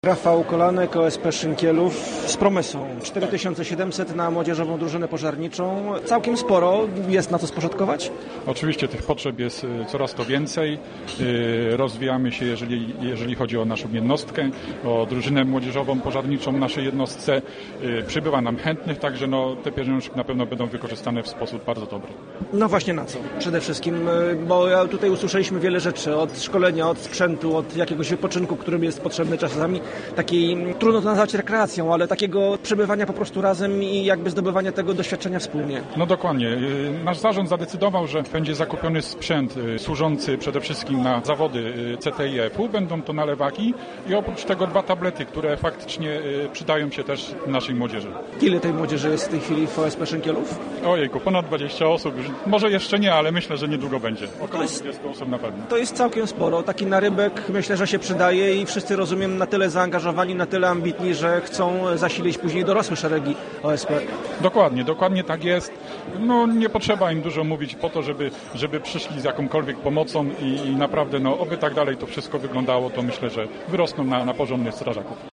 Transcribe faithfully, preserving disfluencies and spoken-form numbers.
Rafał Kolanek, O S P Szynkielów z promesą. cztery tysiące siedemset na młodzieżową drużynę pożarniczą. Całkiem sporo. Jest na co spożytkować? Oczywiście tych potrzeb jest coraz to więcej. Rozwijamy się, jeżeli, jeżeli chodzi o naszą jednostkę, o drużynę młodzieżową pożarniczą w naszej jednostce. Przybywa nam chętnych, także no, te pieniążki na pewno będą wykorzystane w sposób bardzo dobry. No właśnie na co? Przede wszystkim, bo tutaj usłyszeliśmy wiele rzeczy, od szkolenia, od sprzętu, od jakiegoś wypoczynku, którym jest potrzebny czasami. Takiej, trudno to nazwać rekreacją, ale takiego przebywania po prostu razem i jakby zdobywania tego doświadczenia wspólnie. No dokładnie. Nasz zarząd zadecydował, że będzie zakupiony sprzęt służący przede wszystkim na zawody C T I F-u. Będą to nalewaki i oprócz tego dwa tablety, które faktycznie przydają się też naszej młodzieży. Ile tej młodzieży jest w tej chwili w O S P Szynkielów? Ojejku, ponad dwadzieścia osób. Może jeszcze nie, ale myślę, że niedługo będzie. Około dwudziestu osób na pewno. To jest całkiem sporo. Taki narybek myślę, że się przydaje i wszyscy, rozumiem, na tyle zaangażowani, na tyle ambitni, że chcą zasilić później dorosłe szeregi O S P. Dokładnie, dokładnie tak jest. No nie potrzeba im dużo mówić po to, żeby, żeby przyszli z jakąkolwiek pomocą i, i naprawdę, no oby tak dalej to wszystko wyglądało, to myślę, że wyrosną na, na porządnych strażaków.